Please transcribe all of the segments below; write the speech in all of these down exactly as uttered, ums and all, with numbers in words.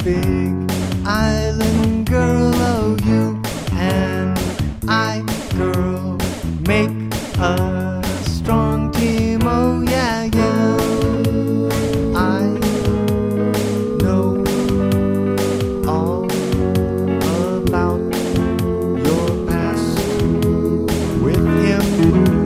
big island girl, oh you and I, girl, make a strong team, oh yeah, yeah. I know all about your past with him.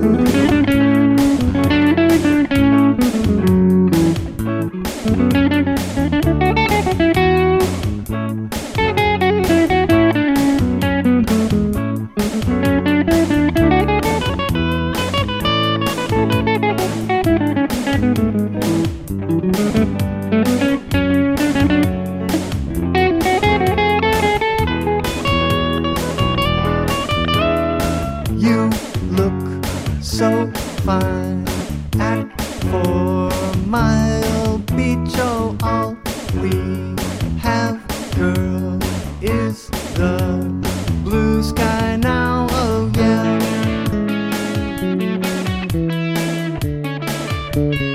You look so fine at Four Mile Beach, oh all we have, girl, is the blue sky now, oh yeah.